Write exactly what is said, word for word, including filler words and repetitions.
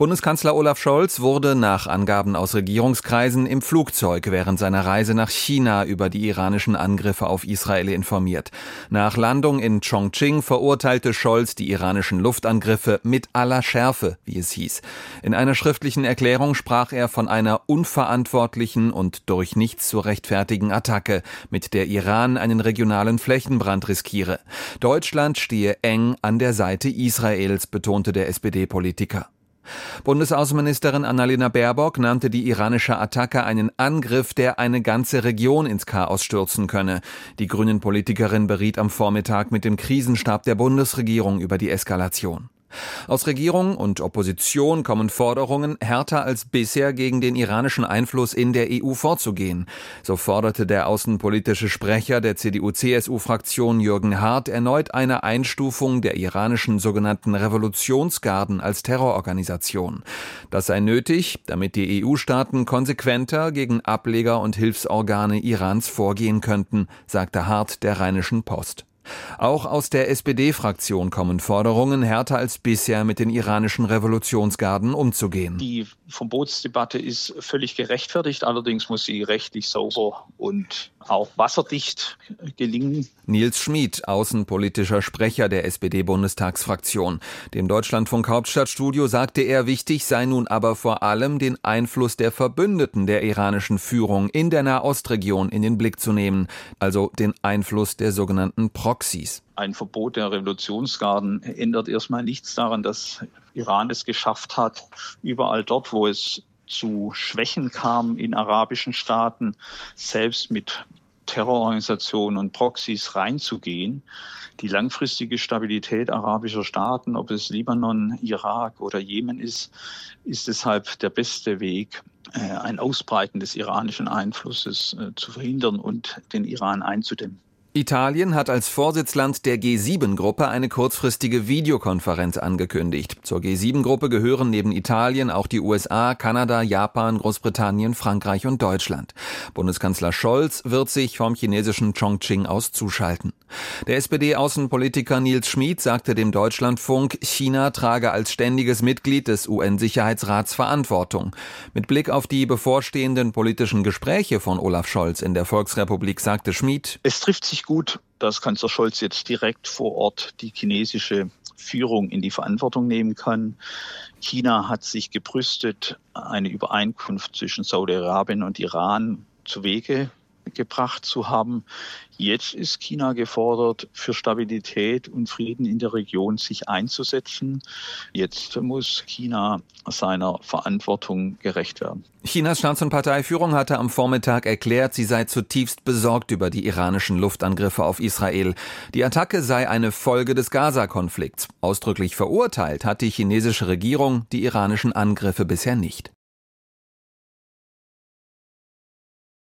Bundeskanzler Olaf Scholz wurde nach Angaben aus Regierungskreisen im Flugzeug während seiner Reise nach China über die iranischen Angriffe auf Israel informiert. Nach Landung in Chongqing verurteilte Scholz die iranischen Luftangriffe mit aller Schärfe, wie es hieß. In einer schriftlichen Erklärung sprach er von einer unverantwortlichen und durch nichts zu rechtfertigen Attacke, mit der Iran einen regionalen Flächenbrand riskiere. Deutschland stehe eng an der Seite Israels, betonte der S P D-Politiker. Bundesaußenministerin Annalena Baerbock nannte die iranische Attacke einen Angriff, der eine ganze Region ins Chaos stürzen könne. Die Grünen-Politikerin beriet am Vormittag mit dem Krisenstab der Bundesregierung über die Eskalation. Aus Regierung und Opposition kommen Forderungen, härter als bisher gegen den iranischen Einfluss in der E U vorzugehen. So forderte der außenpolitische Sprecher der C D U C S U-Fraktion Jürgen Hart erneut eine Einstufung der iranischen sogenannten Revolutionsgarden als Terrororganisation. Das sei nötig, damit die E U-Staaten konsequenter gegen Ableger und Hilfsorgane Irans vorgehen könnten, sagte Hart der Rheinischen Post. Auch aus der S P D-Fraktion kommen Forderungen, härter als bisher mit den iranischen Revolutionsgarden umzugehen. Die Verbotsdebatte ist völlig gerechtfertigt, allerdings muss sie rechtlich sauber und auch wasserdicht gelingen. Nils Schmid, außenpolitischer Sprecher der S P D-Bundestagsfraktion. Dem Deutschlandfunk Hauptstadtstudio sagte er, wichtig sei nun aber vor allem, den Einfluss der Verbündeten der iranischen Führung in der Nahostregion in den Blick zu nehmen, also den Einfluss der sogenannten Proxys. Ein Verbot der Revolutionsgarden ändert erstmal nichts daran, dass Iran es geschafft hat, überall dort, wo es zu Schwächen kam in arabischen Staaten, selbst mit Terrororganisationen und Proxys reinzugehen. Die langfristige Stabilität arabischer Staaten, ob es Libanon, Irak oder Jemen ist, ist deshalb der beste Weg, ein Ausbreiten des iranischen Einflusses zu verhindern und den Iran einzudämmen. Italien hat als Vorsitzland der G sieben Gruppe eine kurzfristige Videokonferenz angekündigt. Zur G sieben Gruppe gehören neben Italien auch die U S A, Kanada, Japan, Großbritannien, Frankreich und Deutschland. Bundeskanzler Scholz wird sich vom chinesischen Chongqing aus zuschalten. Der S P D-Außenpolitiker Nils Schmid sagte dem Deutschlandfunk, China trage als ständiges Mitglied des U N-Sicherheitsrats Verantwortung. Mit Blick auf die bevorstehenden politischen Gespräche von Olaf Scholz in der Volksrepublik sagte Schmid, es trifft sich gut, dass Kanzler Scholz jetzt direkt vor Ort die chinesische Führung in die Verantwortung nehmen kann. China hat sich gebrüstet, eine Übereinkunft zwischen Saudi-Arabien und Iran zu Wege gebracht zu haben. Jetzt ist China gefordert, für Stabilität und Frieden in der Region sich einzusetzen. Jetzt muss China seiner Verantwortung gerecht werden. Chinas Staats- und Parteiführung hatte am Vormittag erklärt, sie sei zutiefst besorgt über die iranischen Luftangriffe auf Israel. Die Attacke sei eine Folge des Gaza-Konflikts. Ausdrücklich verurteilt hat die chinesische Regierung die iranischen Angriffe bisher nicht.